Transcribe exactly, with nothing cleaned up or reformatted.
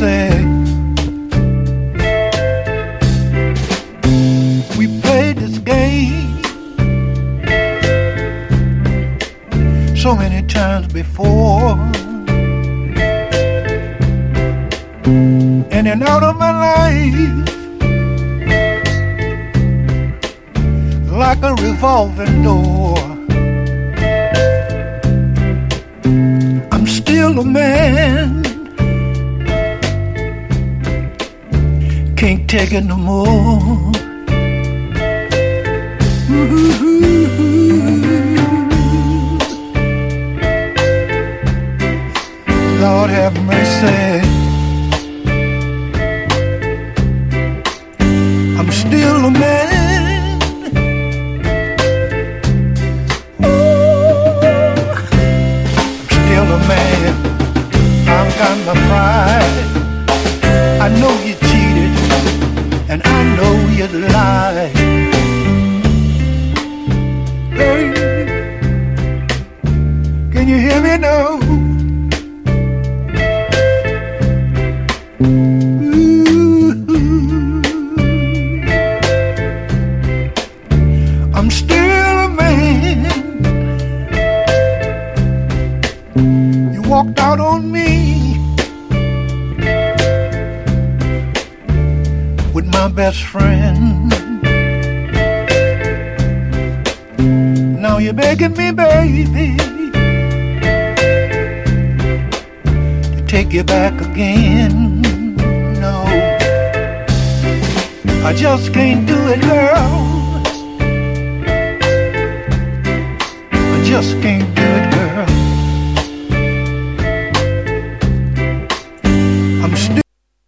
mercy. We played this game so many times before, in and out of my life like a revolving door. I'm still a man, can't take it no more. Lord have mercy. I'm still a man. Ooh, I'm still a man. I've got my pride. I know you cheated, and I know you lied. Hey, can you hear me now? I'm still a man. You walked out on me with my best friend. Now you're begging me, baby, to take you back again. No, I just can't do it, girl. Just can't do it, girl. I'm still